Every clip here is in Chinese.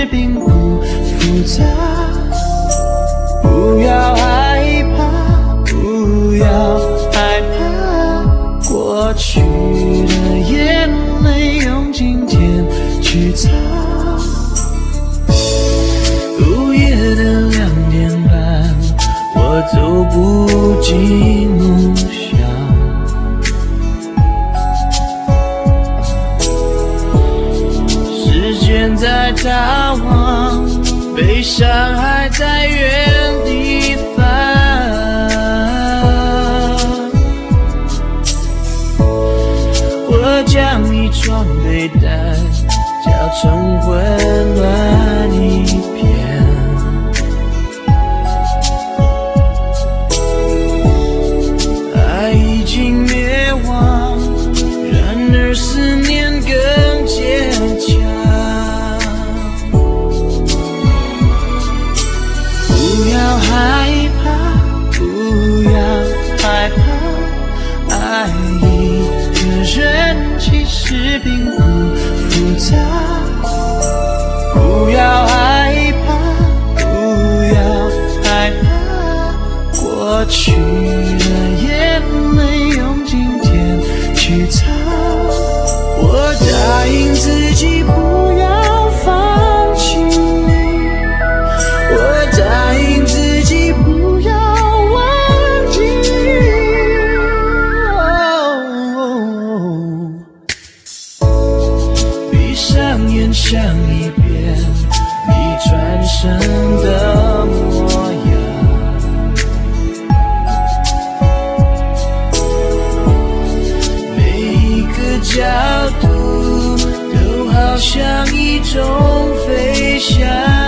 实并不复杂。不要害怕，不要害怕，过去的眼泪用今天去擦。午夜的2点半，我走不进梦乡。时间在逃亡，悲伤还在原地放。我将你床被单搅成混乱一片，爱已经灭亡，然而思念更坚强。不要害怕，不要害怕，爱一个人其实并不复杂。不要害怕，不要害怕，过去的眼泪用今天去擦。我答应自己不要放弃你，我答应自己不要忘记你。闭上眼想一遍你转身的模样，每一个角度都好像一种飞翔。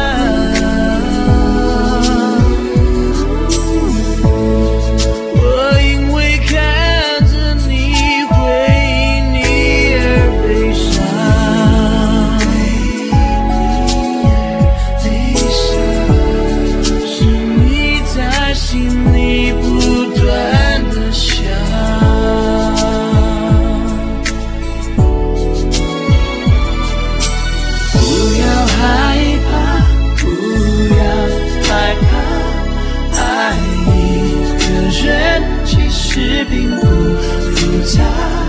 我因为看着你回忆你而悲伤，是你在心里不断的想。不要害怕，不要害怕，爱一个人其实并不复杂。